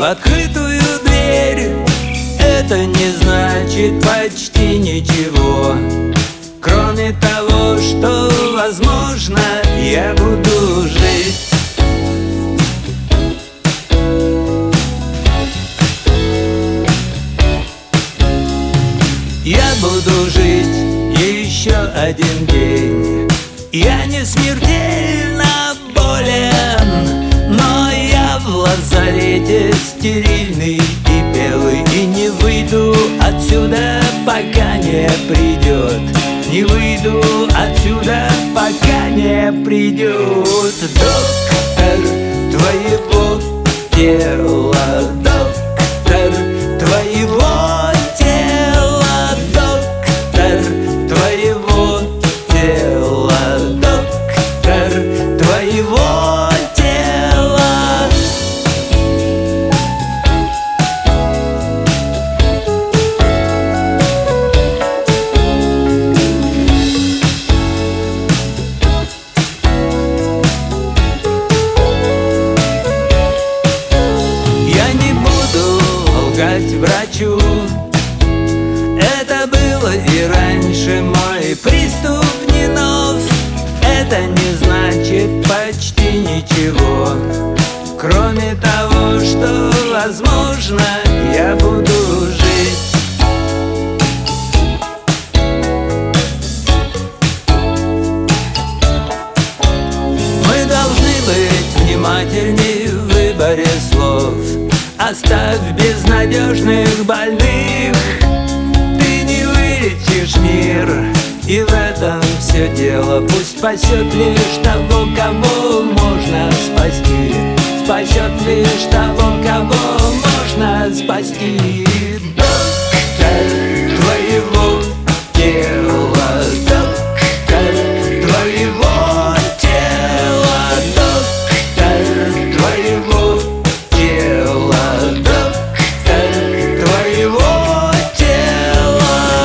открытую дверь. Это не значит почти ничего, кроме того, что, возможно, я буду жить. Я буду жить еще один день. Я не смертельно болен, но я в лазарете стерильный и белый, и не выйду отсюда, пока не придет. Не выйду отсюда, пока не придет доктор твоего тела, доктор твоего тела, доктор твоего тела, доктор твоего тела. Я не буду лгать врачу, это было и раньше, мой приступ не нов. Это не значит почти ничего, кроме того, что, возможно, я буду жить. Мы должны быть внимательнее в выборе слов. Оставь безнадежных больных, ты не вылечишь мир, и в этом все дело. Пусть спасет лишь того, кого можно спасти, спасет лишь того, кого можно спасти. Доктор твоего тела, доктор твоего тела, доктор твоего тела, доктор твоего тела.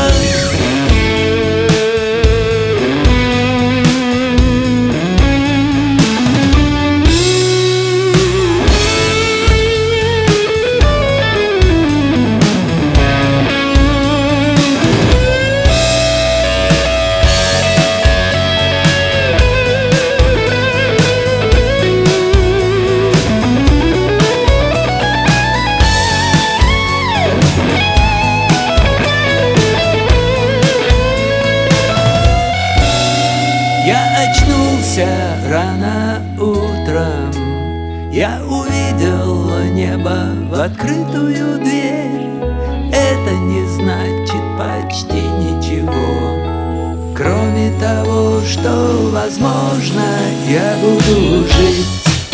Я очнулся рано утром, я увидел небо в открытую дверь. Это не значит почти ничего, кроме того, что, возможно, я буду жить.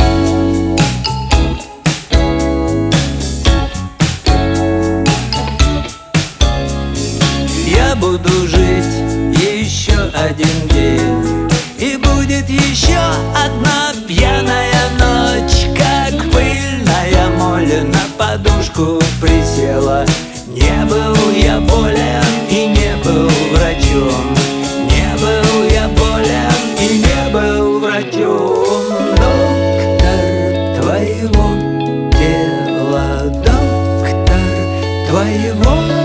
Я буду жить еще один день, и будет еще одна пьяная ночь, как пыльная моль на подушку присела. Не был я болен и не был врачом, не был я болен и не был врачом. Доктор твоего тела, доктор твоего